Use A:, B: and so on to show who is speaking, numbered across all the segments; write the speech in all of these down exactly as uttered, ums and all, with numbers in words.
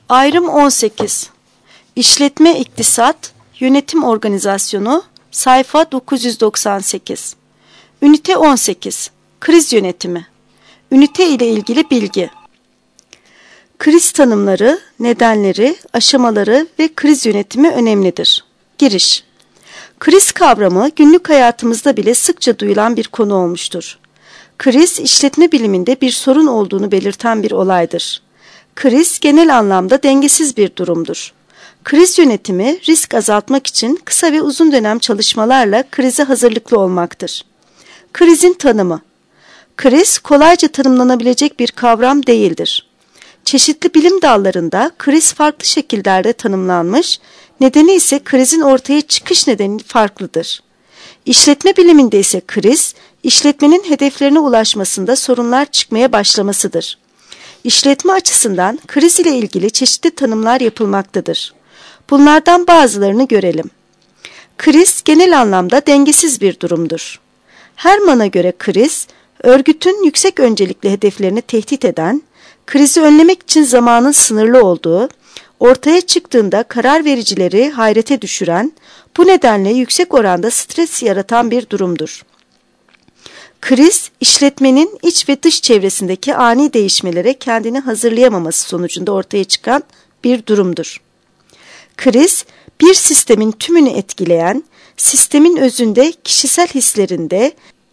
A: Ayrım on sekiz. İşletme İktisat Yönetim Organizasyonu sayfa dokuz yüz doksan sekiz. Ünite on sekiz. Kriz yönetimi. Ünite ile ilgili bilgi. Kriz tanımları, nedenleri, aşamaları ve kriz yönetimi önemlidir. Giriş. Kriz kavramı günlük hayatımızda bile sıkça duyulan bir konu olmuştur. Kriz, işletme biliminde bir sorun olduğunu belirten bir olaydır. Kriz, genel anlamda dengesiz bir durumdur. Kriz yönetimi, risk azaltmak için kısa ve uzun dönem çalışmalarla krize hazırlıklı olmaktır. Krizin tanımı. Kriz, kolayca tanımlanabilecek bir kavram değildir. Çeşitli bilim dallarında kriz farklı şekillerde tanımlanmış, nedeni ise krizin ortaya çıkış nedeni farklıdır. İşletme biliminde ise kriz, işletmenin hedeflerine ulaşmasında sorunlar çıkmaya başlamasıdır. İşletme açısından kriz ile ilgili çeşitli tanımlar yapılmaktadır. Bunlardan bazılarını görelim. Kriz genel anlamda dengesiz bir durumdur. Herman'a göre kriz, örgütün yüksek öncelikli hedeflerini tehdit eden, krizi önlemek için zamanın sınırlı olduğu, ortaya çıktığında karar vericileri hayrete düşüren, bu nedenle yüksek oranda stres yaratan bir durumdur. Kriz, işletmenin iç ve dış çevresindeki ani değişmelere kendini hazırlayamaması sonucunda ortaya çıkan bir durumdur. Kriz, bir sistemin tümünü etkileyen, sistemin özünde, kişisel hislerinde,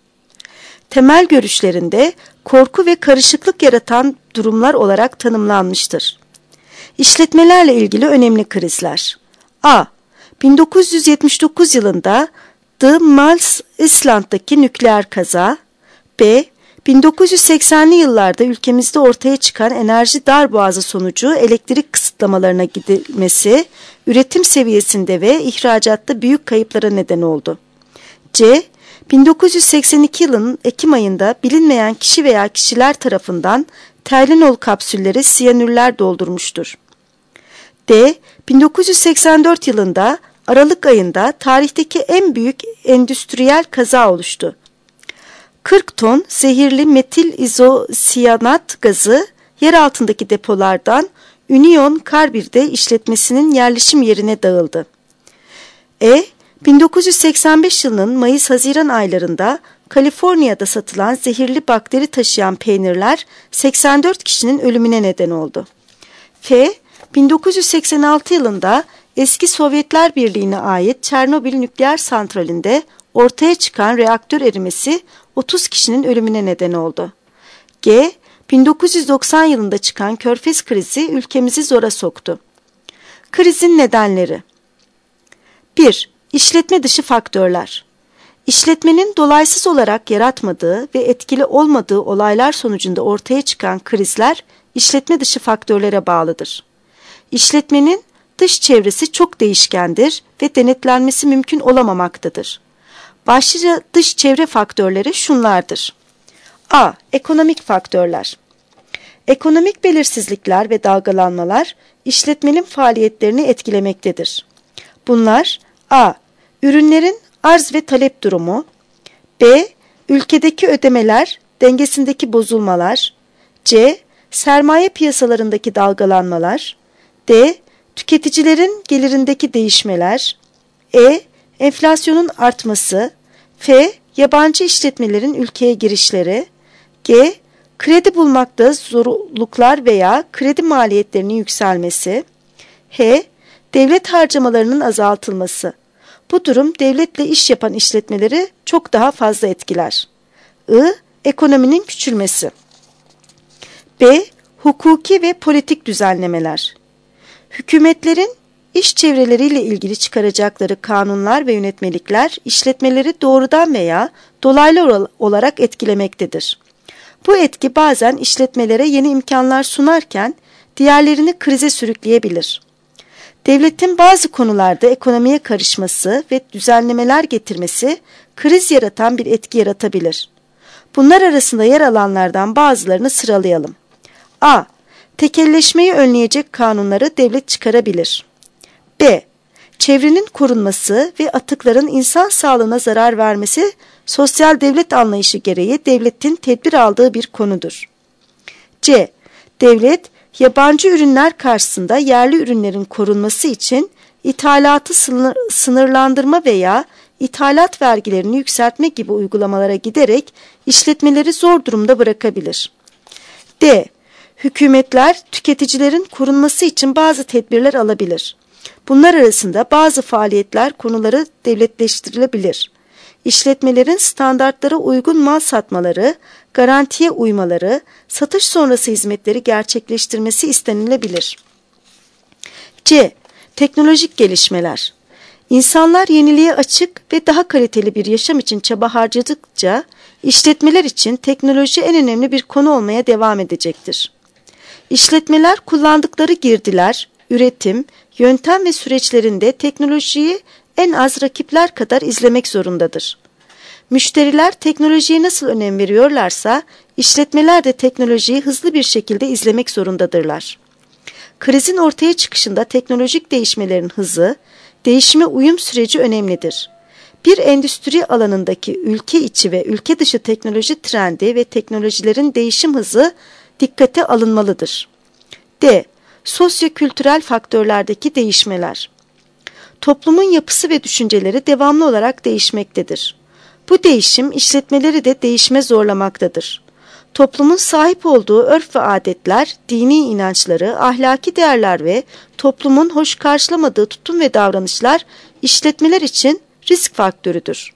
A: temel görüşlerinde korku ve karışıklık yaratan durumlar olarak tanımlanmıştır. İşletmelerle ilgili önemli krizler. A. bin dokuz yüz yetmiş dokuz yılında The Mals Island'daki nükleer kaza. B. bin dokuz yüz seksenli yıllarda ülkemizde ortaya çıkan enerji darboğazı sonucu elektrik kısıtlamalarına gidilmesi, üretim seviyesinde ve ihracatta büyük kayıplara neden oldu. C. bin dokuz yüz seksen iki yılının Ekim ayında bilinmeyen kişi veya kişiler tarafından Tylenol kapsülleri siyanürler doldurmuştur. D. bin dokuz yüz seksen dört yılında Aralık ayında tarihteki en büyük endüstriyel kaza oluştu. kırk ton zehirli metil izosiyanat gazı yer altındaki depolardan Union Carbide işletmesinin yerleşim yerine dağıldı. E. bin dokuz yüz seksen beş yılının Mayıs-Haziran aylarında Kaliforniya'da satılan zehirli bakteri taşıyan peynirler seksen dört kişinin ölümüne neden oldu. F. bin dokuz yüz seksen altı yılında eski Sovyetler Birliği'ne ait Çernobil nükleer santralinde ortaya çıkan reaktör erimesi otuz kişinin ölümüne neden oldu. G. bin dokuz yüz doksan yılında çıkan Körfez krizi ülkemizi zora soktu. Krizin nedenleri. bir. İşletme dışı faktörler. İşletmenin dolaysız olarak yaratmadığı ve etkili olmadığı olaylar sonucunda ortaya çıkan krizler işletme dışı faktörlere bağlıdır. İşletmenin dış çevresi çok değişkendir ve denetlenmesi mümkün olamamaktadır. Başlıca dış çevre faktörleri şunlardır. A. Ekonomik faktörler. Ekonomik belirsizlikler ve dalgalanmalar işletmenin faaliyetlerini etkilemektedir. Bunlar A. Ürünlerin arz ve talep durumu. B. Ülkedeki ödemeler dengesindeki bozulmalar. C. Sermaye piyasalarındaki dalgalanmalar. D. Tüketicilerin gelirindeki değişmeler. E. Enflasyonun artması. F. Yabancı işletmelerin ülkeye girişleri. G. Kredi bulmakta zorluklar veya kredi maliyetlerinin yükselmesi. H. Devlet harcamalarının azaltılması. Bu durum devletle iş yapan işletmeleri çok daha fazla etkiler. I. Ekonominin küçülmesi. B. Hukuki ve politik düzenlemeler. Hükümetlerin iş çevreleriyle ilgili çıkaracakları kanunlar ve yönetmelikler işletmeleri doğrudan veya dolaylı olarak etkilemektedir. Bu etki bazen işletmelere yeni imkanlar sunarken diğerlerini krize sürükleyebilir. Devletin bazı konularda ekonomiye karışması ve düzenlemeler getirmesi kriz yaratan bir etki yaratabilir. Bunlar arasında yer alanlardan bazılarını sıralayalım. A. Tekelleşmeyi önleyecek kanunları devlet çıkarabilir. B. Çevrenin korunması ve atıkların insan sağlığına zarar vermesi sosyal devlet anlayışı gereği devletin tedbir aldığı bir konudur. C. Devlet Yabancı ürünler karşısında yerli ürünlerin korunması için ithalatı sınır, sınırlandırma veya ithalat vergilerini yükseltme gibi uygulamalara giderek işletmeleri zor durumda bırakabilir. D. Hükümetler tüketicilerin korunması için bazı tedbirler alabilir. Bunlar arasında bazı faaliyetler konuları devletleştirilebilir. İşletmelerin standartlara uygun mal satmaları, garantiye uymaları, satış sonrası hizmetleri gerçekleştirmesi istenilebilir. C. Teknolojik gelişmeler. İnsanlar yeniliğe açık ve daha kaliteli bir yaşam için çaba harcadıkça işletmeler için teknoloji en önemli bir konu olmaya devam edecektir. İşletmeler kullandıkları girdiler, üretim, yöntem ve süreçlerinde teknolojiyi en az rakipler kadar izlemek zorundadır. Müşteriler teknolojiye nasıl önem veriyorlarsa, işletmeler de teknolojiyi hızlı bir şekilde izlemek zorundadırlar. Krizin ortaya çıkışında teknolojik değişmelerin hızı, değişime uyum süreci önemlidir. Bir endüstri alanındaki ülke içi ve ülke dışı teknoloji trendi ve teknolojilerin değişim hızı dikkate alınmalıdır. D. Sosyo-kültürel faktörlerdeki değişmeler. Toplumun yapısı ve düşünceleri devamlı olarak değişmektedir. Bu değişim işletmeleri de değişime zorlamaktadır. Toplumun sahip olduğu örf ve adetler, dini inançları, ahlaki değerler ve toplumun hoş karşılamadığı tutum ve davranışlar işletmeler için risk faktörüdür.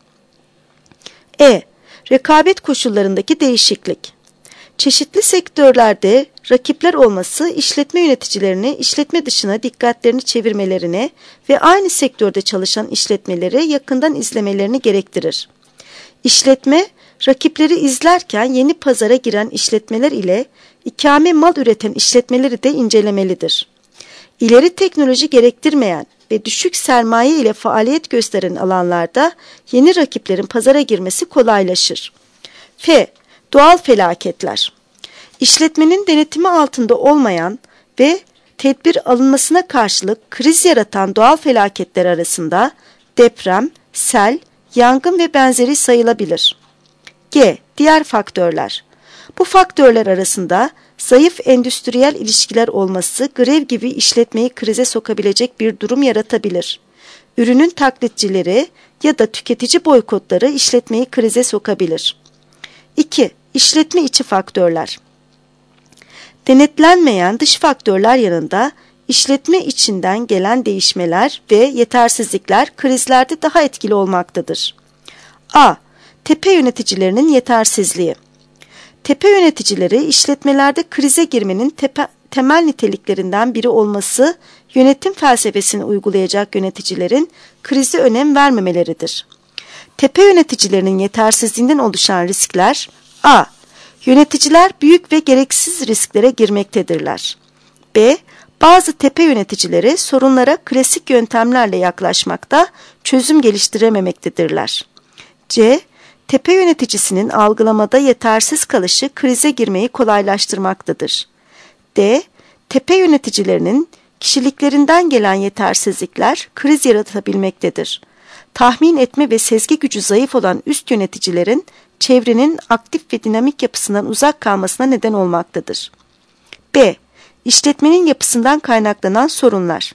A: E. Rekabet koşullarındaki değişiklik. Çeşitli sektörlerde rakipler olması işletme yöneticilerini işletme dışına dikkatlerini çevirmelerine ve aynı sektörde çalışan işletmeleri yakından izlemelerini gerektirir. İşletme, rakipleri izlerken yeni pazara giren işletmeler ile ikame mal üreten işletmeleri de incelemelidir. İleri teknoloji gerektirmeyen ve düşük sermaye ile faaliyet gösteren alanlarda yeni rakiplerin pazara girmesi kolaylaşır. F. Doğal felaketler. İşletmenin denetimi altında olmayan ve tedbir alınmasına karşılık kriz yaratan doğal felaketler arasında deprem, sel, yangın ve benzeri sayılabilir. G. Diğer faktörler. Bu faktörler arasında zayıf endüstriyel ilişkiler olması grev gibi işletmeyi krize sokabilecek bir durum yaratabilir. Ürünün taklitçileri ya da tüketici boykotları işletmeyi krize sokabilir. iki. İşletme içi faktörler. Denetlenmeyen dış faktörler yanında işletme içinden gelen değişmeler ve yetersizlikler krizlerde daha etkili olmaktadır. A. Tepe yöneticilerinin yetersizliği. Tepe yöneticileri işletmelerde krize girmenin tepe, temel niteliklerinden biri olması yönetim felsefesini uygulayacak yöneticilerin krize önem vermemeleridir. Tepe yöneticilerinin yetersizliğinden oluşan riskler: A. Yöneticiler büyük ve gereksiz risklere girmektedirler. B. Bazı tepe yöneticileri sorunlara klasik yöntemlerle yaklaşmakta, çözüm geliştirememektedirler. C. Tepe yöneticisinin algılamada yetersiz kalışı krize girmeyi kolaylaştırmaktadır. D. Tepe yöneticilerinin kişiliklerinden gelen yetersizlikler kriz yaratabilmektedir. Tahmin etme ve sezgi gücü zayıf olan üst yöneticilerin çevrenin aktif ve dinamik yapısından uzak kalmasına neden olmaktadır. B. İşletmenin yapısından kaynaklanan sorunlar.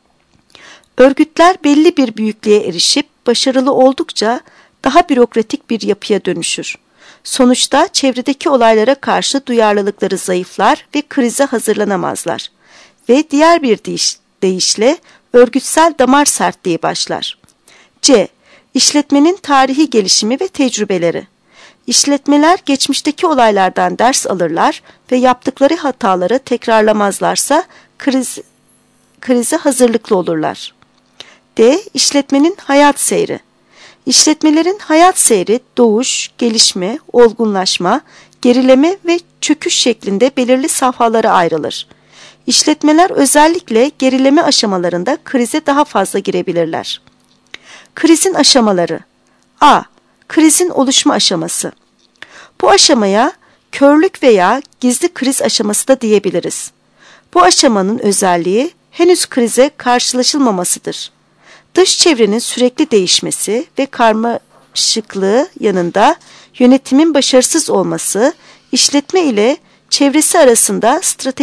A: Örgütler belli bir büyüklüğe erişip başarılı oldukça daha bürokratik bir yapıya dönüşür. Sonuçta çevredeki olaylara karşı duyarlılıkları zayıflar ve krize hazırlanamazlar. Ve diğer bir deyiş, deyişle örgütsel damar sertliği başlar. C. İşletmenin tarihi gelişimi ve tecrübeleri. İşletmeler geçmişteki olaylardan ders alırlar ve yaptıkları hataları tekrarlamazlarsa kriz, krize hazırlıklı olurlar. D. İşletmenin hayat seyri. İşletmelerin hayat seyri doğuş, gelişme, olgunlaşma, gerileme ve çöküş şeklinde belirli safhalara ayrılır. İşletmeler özellikle gerileme aşamalarında krize daha fazla girebilirler. Krizin aşamaları. A. Krizin oluşma aşaması. Bu aşamaya körlük veya gizli kriz aşaması da diyebiliriz. Bu aşamanın özelliği henüz krize karşılaşılmamasıdır. Dış çevrenin sürekli değişmesi ve karmaşıklığı yanında yönetimin başarısız olması, işletme ile çevresi arasında stratejik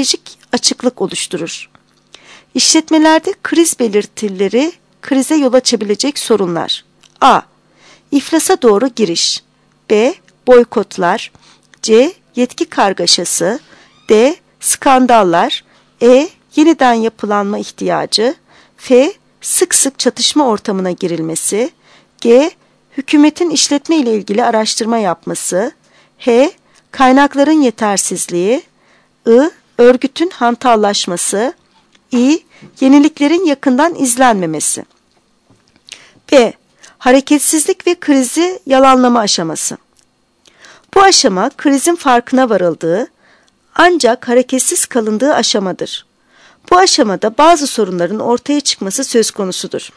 A: açıklık oluşturur. İşletmelerde kriz belirtileri, krize yol açabilecek sorunlar. A. İflasa doğru giriş. B. Boykotlar. C. Yetki kargaşası. D. Skandallar. E. Yeniden yapılanma ihtiyacı. F. Sık sık çatışma ortamına girilmesi. G. Hükümetin işletme ile ilgili araştırma yapması. H. Kaynakların yetersizliği. I. Örgütün hantallaşması. İ. Yeniliklerin yakından izlenmemesi. B. Hareketsizlik ve krizi yalanlama aşaması. Bu aşama krizin farkına varıldığı ancak hareketsiz kalındığı aşamadır. Bu aşamada bazı sorunların ortaya çıkması söz konusudur.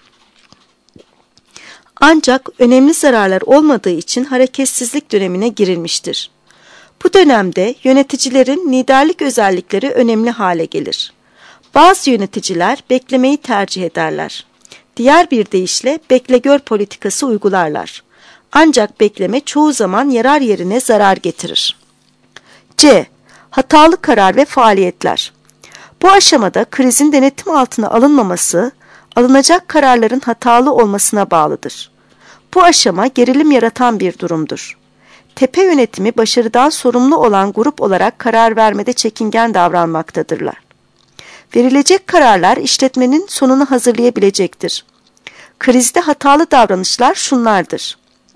A: Ancak önemli zararlar olmadığı için hareketsizlik dönemine girilmiştir. Bu dönemde yöneticilerin liderlik özellikleri önemli hale gelir. Bazı yöneticiler beklemeyi tercih ederler. Diğer bir deyişle bekle-gör politikası uygularlar. Ancak bekleme çoğu zaman yarar yerine zarar getirir. C. Hatalı karar ve faaliyetler. Bu aşamada krizin denetim altına alınmaması, alınacak kararların hatalı olmasına bağlıdır. Bu aşama gerilim yaratan bir durumdur. Tepe yönetimi başarıdan sorumlu olan grup olarak karar vermede çekingen davranmaktadırlar. Verilecek kararlar işletmenin sonunu hazırlayabilecektir. Krizde hatalı davranışlar şunlardır.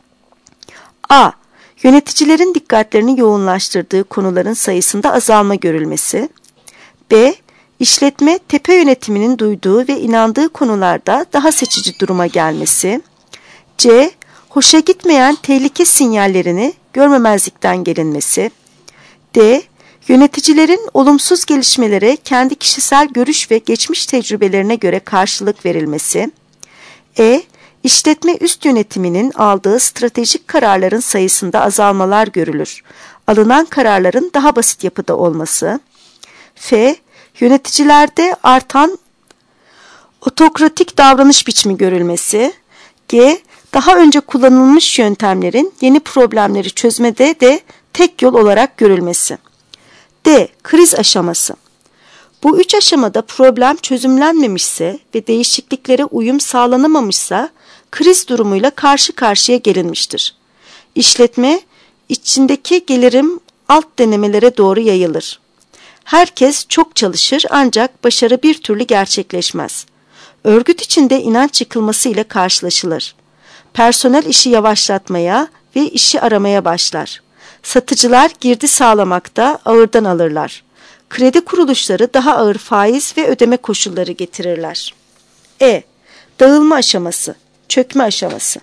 A: A. Yöneticilerin dikkatlerini yoğunlaştırdığı konuların sayısında azalma görülmesi. B. İşletme, tepe yönetiminin duyduğu ve inandığı konularda daha seçici duruma gelmesi. C. Hoşa gitmeyen tehlike sinyallerini görmemezlikten gelinmesi. D. Yöneticilerin olumsuz gelişmelere kendi kişisel görüş ve geçmiş tecrübelerine göre karşılık verilmesi. E. İşletme üst yönetiminin aldığı stratejik kararların sayısında azalmalar görülür. Alınan kararların daha basit yapıda olması. F. Yöneticilerde artan otokratik davranış biçimi görülmesi. G. Daha önce kullanılmış yöntemlerin yeni problemleri çözmede de tek yol olarak görülmesi. D. Kriz aşaması. Bu üç aşamada problem çözümlenmemişse ve değişikliklere uyum sağlanamamışsa kriz durumuyla karşı karşıya gelinmiştir. İşletme içindeki gelirim alt denemelere doğru yayılır. Herkes çok çalışır ancak başarı bir türlü gerçekleşmez. Örgüt içinde inanç yıkılması ile karşılaşılır. Personel işi yavaşlatmaya ve işi aramaya başlar. Satıcılar girdi sağlamakta ağırdan alırlar. Kredi kuruluşları daha ağır faiz ve ödeme koşulları getirirler. E. Dağılma aşaması, çökme aşaması.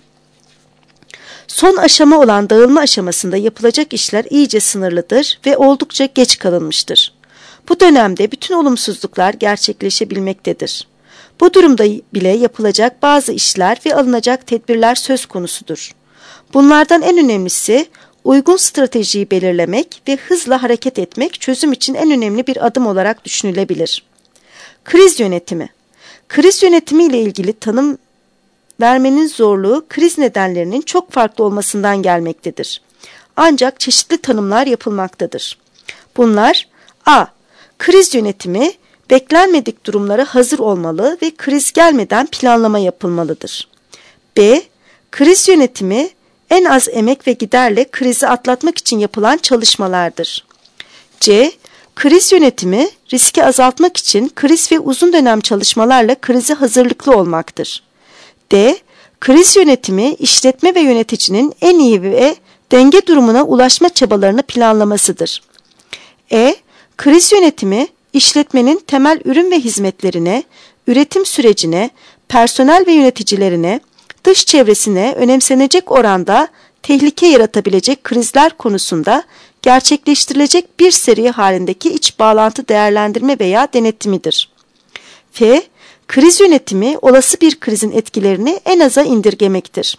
A: Son aşama olan dağılma aşamasında yapılacak işler iyice sınırlıdır ve oldukça geç kalınmıştır. Bu dönemde bütün olumsuzluklar gerçekleşebilmektedir. Bu durumda bile yapılacak bazı işler ve alınacak tedbirler söz konusudur. Bunlardan en önemlisi uygun stratejiyi belirlemek ve hızla hareket etmek çözüm için en önemli bir adım olarak düşünülebilir. Kriz yönetimi. Kriz yönetimi ile ilgili tanım vermenin zorluğu kriz nedenlerinin çok farklı olmasından gelmektedir. Ancak çeşitli tanımlar yapılmaktadır. Bunlar A. Kriz yönetimi beklenmedik durumlara hazır olmalı ve kriz gelmeden planlama yapılmalıdır. B. Kriz yönetimi en az emek ve giderle krizi atlatmak için yapılan çalışmalardır. C. Kriz yönetimi riski azaltmak için kriz ve uzun dönem çalışmalarla krize hazırlıklı olmaktır. D. Kriz yönetimi işletme ve yöneticinin en iyi ve denge durumuna ulaşma çabalarını planlamasıdır. E. Kriz yönetimi işletmenin temel ürün ve hizmetlerine, üretim sürecine, personel ve yöneticilerine, dış çevresine önemsenecek oranda tehlike yaratabilecek krizler konusunda gerçekleştirilecek bir seri halindeki iç bağlantı değerlendirme veya denetimidir. F. Kriz yönetimi olası bir krizin etkilerini en aza indirgemektir.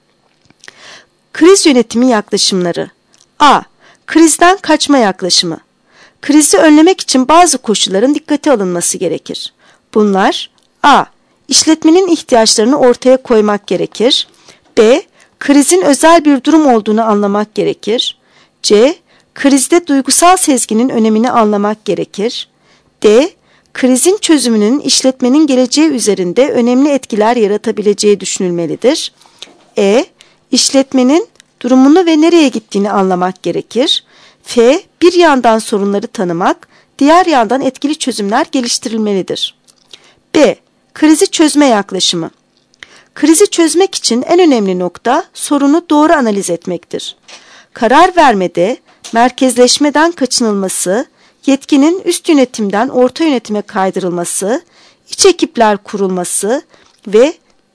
A: Kriz yönetimi yaklaşımları. A. Krizden kaçma yaklaşımı. Krizi önlemek için bazı koşulların dikkate alınması gerekir. Bunlar A. İşletmenin ihtiyaçlarını ortaya koymak gerekir. B. Krizin özel bir durum olduğunu anlamak gerekir. C. Krizde duygusal sezginin önemini anlamak gerekir. D. Krizin çözümünün işletmenin geleceği üzerinde önemli etkiler yaratabileceği düşünülmelidir. E. İşletmenin durumunu ve nereye gittiğini anlamak gerekir. F. Bir yandan sorunları tanımak, diğer yandan etkili çözümler geliştirilmelidir. B. Krizi çözme yaklaşımı. Krizi çözmek için en önemli nokta sorunu doğru analiz etmektir. Karar vermede merkezleşmeden kaçınılması, yetkinin üst yönetimden orta yönetime kaydırılması, iç ekipler kurulması ve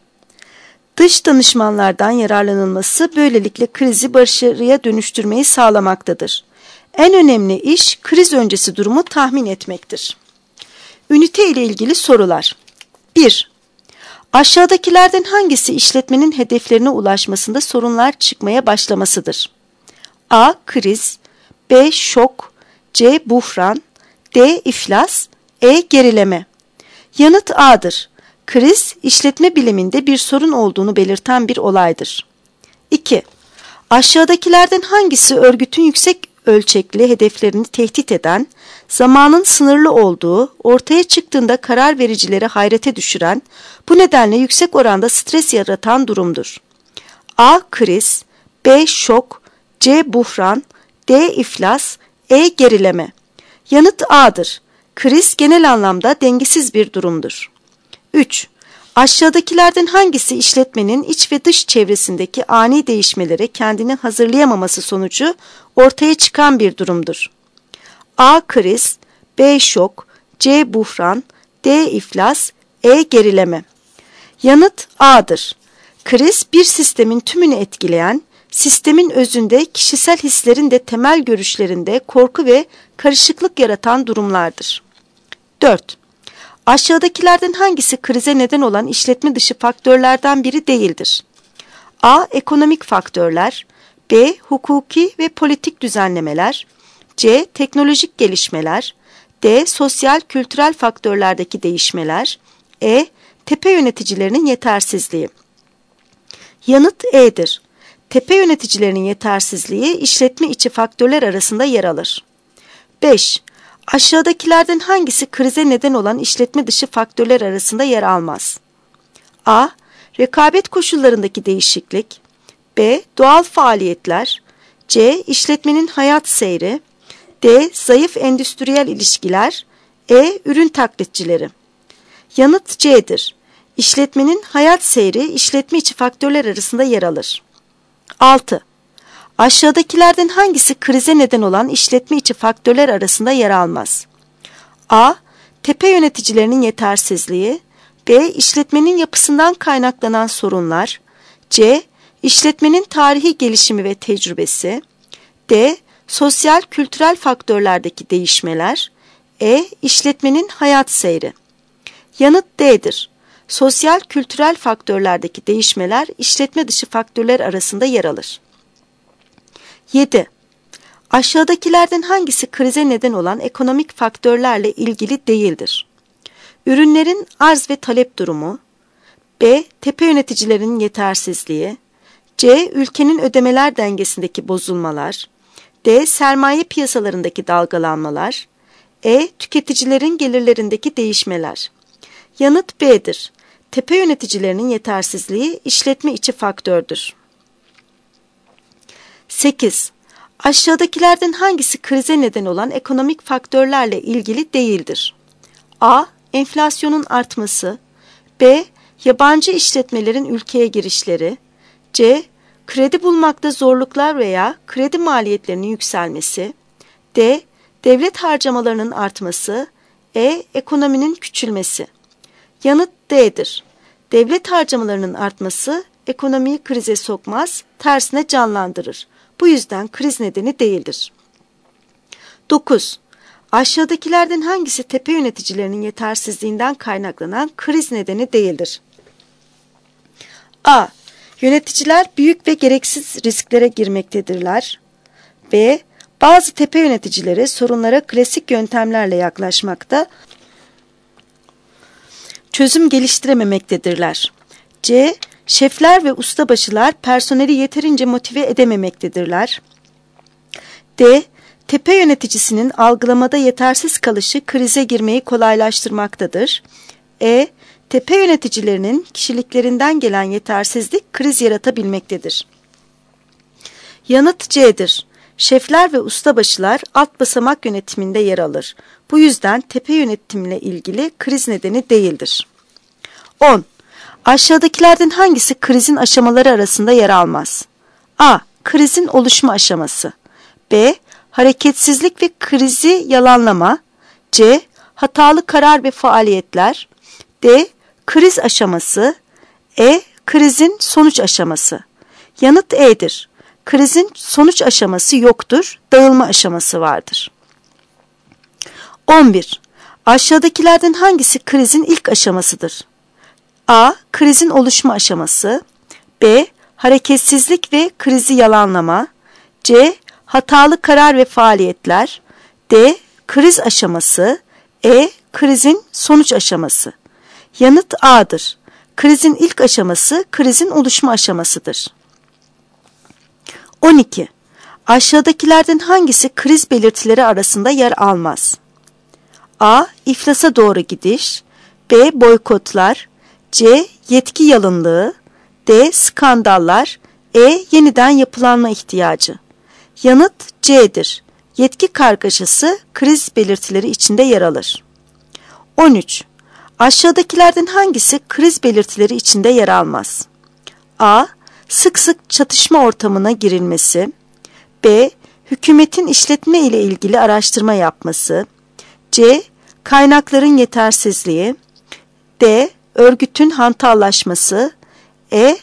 A: dış danışmanlardan yararlanılması böylelikle krizi başarıya dönüştürmeyi sağlamaktadır. En önemli iş kriz öncesi durumu tahmin etmektir. Ünite ile ilgili sorular. bir. Aşağıdakilerden hangisi işletmenin hedeflerine ulaşmasında sorunlar çıkmaya başlamasıdır? A. Kriz, B. Şok, C. Buhran, D. İflas, E. Gerileme. Yanıt A'dır. Kriz, işletme biliminde bir sorun olduğunu belirten bir olaydır. iki. Aşağıdakilerden hangisi örgütün yüksek ölçekli hedeflerini tehdit eden, zamanın sınırlı olduğu, ortaya çıktığında karar vericileri hayrete düşüren, bu nedenle yüksek oranda stres yaratan durumdur? A. Kriz, B. Şok, C. Buhran, D. İflas, E. Gerileme. Yanıt A'dır. Kriz genel anlamda dengesiz bir durumdur. üç. Aşağıdakilerden hangisi işletmenin iç ve dış çevresindeki ani değişmelere kendini hazırlayamaması sonucu ortaya çıkan bir durumdur? A. Kriz, B. Şok, C. Buhran, D. İflas, E. Gerileme. Yanıt A'dır. Kriz bir sistemin tümünü etkileyen, sistemin özünde kişisel hislerin de temel görüşlerinde korku ve karışıklık yaratan durumlardır. dört. Aşağıdakilerden hangisi krize neden olan işletme dışı faktörlerden biri değildir? A. Ekonomik faktörler, B. Hukuki ve politik düzenlemeler, C. Teknolojik gelişmeler, D. Sosyal kültürel faktörlerdeki değişmeler, E. Tepe yöneticilerinin yetersizliği. Yanıt E'dir. Tepe yöneticilerinin yetersizliği işletme içi faktörler arasında yer alır. beş. Aşağıdakilerden hangisi krize neden olan işletme dışı faktörler arasında yer almaz? A. Rekabet koşullarındaki değişiklik, B. Doğal faaliyetler, C. İşletmenin hayat seyri, D. Zayıf endüstriyel ilişkiler, E. Ürün taklitçileri. Yanıt C'dir. İşletmenin hayat seyri işletme içi faktörler arasında yer alır. altı. Aşağıdakilerden hangisi krize neden olan işletme içi faktörler arasında yer almaz? A. Tepe yöneticilerinin yetersizliği, B. İşletmenin yapısından kaynaklanan sorunlar, C. İşletmenin tarihi gelişimi ve tecrübesi, D. Sosyal kültürel faktörlerdeki değişmeler, E. İşletmenin hayat seyri. Yanıt D'dir. Sosyal kültürel faktörlerdeki değişmeler işletme dışı faktörler arasında yer alır. yedi. Aşağıdakilerden hangisi krize neden olan ekonomik faktörlerle ilgili değildir? Ürünlerin arz ve talep durumu, B. Tepe yöneticilerinin yetersizliği, C. Ülkenin ödemeler dengesindeki bozulmalar, D. Sermaye piyasalarındaki dalgalanmalar, E. Tüketicilerin gelirlerindeki değişmeler. Yanıt B'dir. Tepe yöneticilerinin yetersizliği işletme içi faktördür. sekiz. Aşağıdakilerden hangisi krize neden olan ekonomik faktörlerle ilgili değildir? A. Enflasyonun artması, B. Yabancı işletmelerin ülkeye girişleri, C. Kredi bulmakta zorluklar veya kredi maliyetlerinin yükselmesi, D. Devlet harcamalarının artması, E. Ekonominin küçülmesi. Yanıt D'dir. Devlet harcamalarının artması ekonomiyi krize sokmaz, tersine canlandırır. Bu yüzden kriz nedeni değildir. dokuz. Aşağıdakilerden hangisi tepe yöneticilerinin yetersizliğinden kaynaklanan kriz nedeni değildir? A. Yöneticiler büyük ve gereksiz risklere girmektedirler. B. Bazı tepe yöneticileri sorunlara klasik yöntemlerle yaklaşmakta, çözüm geliştirememektedirler. C. Şefler ve ustabaşılar personeli yeterince motive edememektedirler. D. Tepe yöneticisinin algılamada yetersiz kalışı krize girmeyi kolaylaştırmaktadır. E. Tepe yöneticilerinin kişiliklerinden gelen yetersizlik kriz yaratabilmektedir. Yanıt C'dir. Şefler ve ustabaşılar alt basamak yönetiminde yer alır. Bu yüzden tepe yönetimle ilgili kriz nedeni değildir. on. Aşağıdakilerden hangisi krizin aşamaları arasında yer almaz? A. Krizin oluşma aşaması. B. Hareketsizlik ve krizi yalanlama. C. Hatalı karar ve faaliyetler. D. Kriz aşaması. E. Krizin sonuç aşaması. Yanıt E'dir. Krizin sonuç aşaması yoktur, dağılma aşaması vardır. on bir. Aşağıdakilerden hangisi krizin ilk aşamasıdır? A. Krizin oluşma aşaması. B. Hareketsizlik ve krizi yalanlama. C. Hatalı karar ve faaliyetler. D. Kriz aşaması. E. Krizin sonuç aşaması. Yanıt A'dır. Krizin ilk aşaması krizin oluşma aşamasıdır. on iki. Aşağıdakilerden hangisi kriz belirtileri arasında yer almaz? A. İflasa doğru gidiş. B. Boykotlar. C. Yetki yalınlığı. D. Skandallar. E. Yeniden yapılanma ihtiyacı. Yanıt C'dir. Yetki kargaşası kriz belirtileri içinde yer alır. on üç. Aşağıdakilerden hangisi kriz belirtileri içinde yer almaz? A. Sık sık çatışma ortamına girilmesi. B. Hükümetin işletme ile ilgili araştırma yapması. C. Kaynakların yetersizliği. D. Örgütün hantallaşması. E.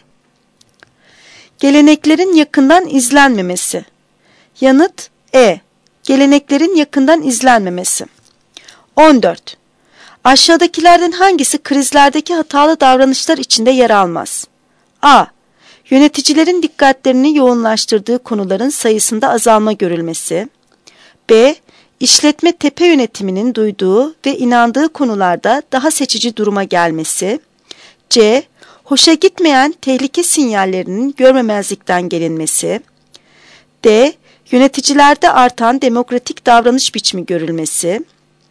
A: Geleneklerin yakından izlenmemesi. Yanıt E. Geleneklerin yakından izlenmemesi. on dört. Aşağıdakilerden hangisi krizlerdeki hatalı davranışlar içinde yer almaz? A. Yöneticilerin dikkatlerini yoğunlaştırdığı konuların sayısında azalma görülmesi. B. İşletme tepe yönetiminin duyduğu ve inandığı konularda daha seçici duruma gelmesi. C. Hoşa gitmeyen tehlike sinyallerinin görmemezlikten gelinmesi. D. Yöneticilerde artan demokratik davranış biçimi görülmesi.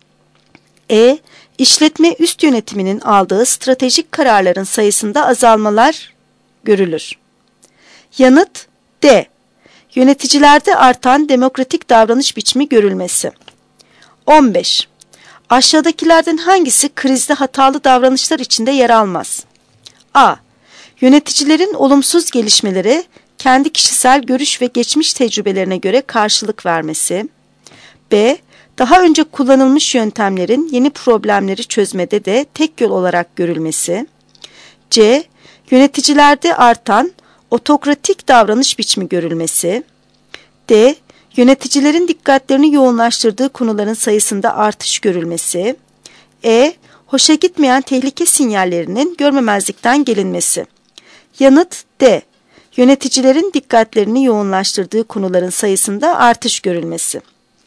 A: E. İşletme üst yönetiminin aldığı stratejik kararların sayısında azalmalar görülür. Yanıt D. Yöneticilerde artan demokratik davranış biçimi görülmesi. on beş. Aşağıdakilerden hangisi krizde hatalı davranışlar içinde yer almaz? A. Yöneticilerin olumsuz gelişmeleri kendi kişisel görüş ve geçmiş tecrübelerine göre karşılık vermesi. B. Daha önce kullanılmış yöntemlerin yeni problemleri çözmede de tek yol olarak görülmesi. C. Yöneticilerde artan otokratik davranış biçimi görülmesi. D. Yöneticilerin dikkatlerini yoğunlaştırdığı konuların sayısında artış görülmesi. E. Hoşa gitmeyen tehlike sinyallerinin görmemezlikten gelinmesi. Yanıt D. Yöneticilerin dikkatlerini yoğunlaştırdığı konuların sayısında artış görülmesi.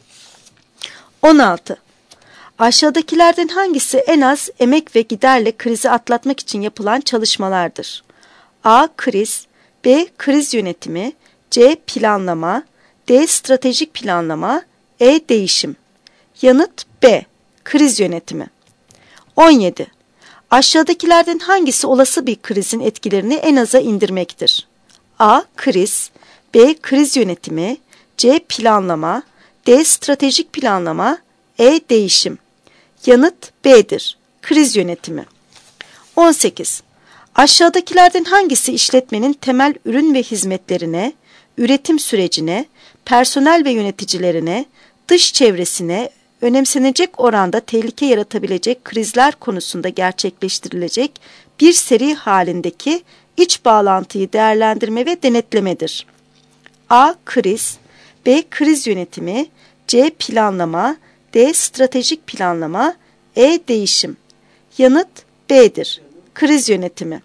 A: on altı. Aşağıdakilerden hangisi en az emek ve giderle krizi atlatmak için yapılan çalışmalardır? A. Kriz. B. Kriz yönetimi. C. Planlama. D. Stratejik planlama. E. Değişim. Yanıt B. Kriz yönetimi. on yedi. Aşağıdakilerden hangisi olası bir krizin etkilerini en aza indirmektir? A. Kriz. B. Kriz yönetimi. C. Planlama. D. Stratejik planlama. E. Değişim. Yanıt B'dir. Kriz yönetimi. on sekiz. Aşağıdakilerden hangisi işletmenin temel ürün ve hizmetlerine, üretim sürecine, personel ve yöneticilerine, dış çevresine önemsenecek oranda tehlike yaratabilecek krizler konusunda gerçekleştirilecek bir seri halindeki iç bağlantıyı değerlendirme ve denetlemedir? A. Kriz. B. Kriz yönetimi. C. Planlama. D. Stratejik planlama. E. Değişim. Yanıt B'dir. Kriz yönetimi.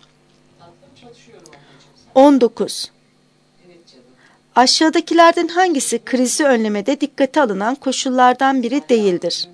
A: on dokuz. Aşağıdakilerden hangisi krizi önlemede dikkate alınan koşullardan biri değildir?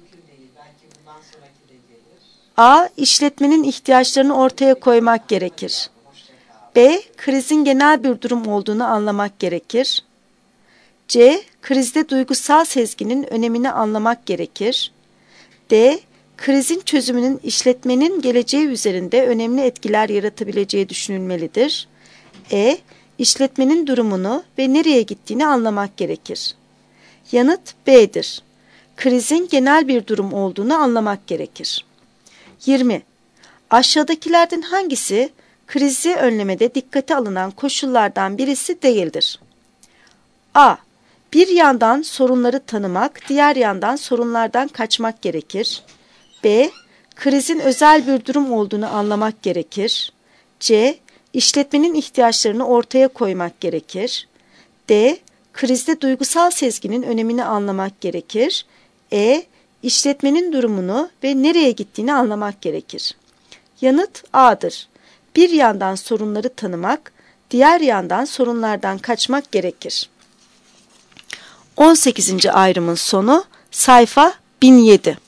A: A. İşletmenin ihtiyaçlarını ortaya koymak gerekir. B. Krizin genel bir durum olduğunu anlamak gerekir. C. Krizde duygusal sezginin önemini anlamak gerekir. D. Krizin çözümünün işletmenin geleceği üzerinde önemli etkiler yaratabileceği düşünülmelidir. E. İşletmenin durumunu ve nereye gittiğini anlamak gerekir. Yanıt B'dir. Krizin genel bir durum olduğunu anlamak gerekir. yirmi. Aşağıdakilerden hangisi krizi önlemede dikkate alınan koşullardan birisi değildir? A. Bir yandan sorunları tanımak, diğer yandan sorunlardan kaçmak gerekir. B. Krizin özel bir durum olduğunu anlamak gerekir. C. İşletmenin ihtiyaçlarını ortaya koymak gerekir. D. Krizde duygusal sezginin önemini anlamak gerekir. E. İşletmenin durumunu ve nereye gittiğini anlamak gerekir. Yanıt A'dır. Bir yandan sorunları tanımak, diğer yandan sorunlardan kaçmak gerekir. on sekizinci ayrımın sonu sayfa bin yedi.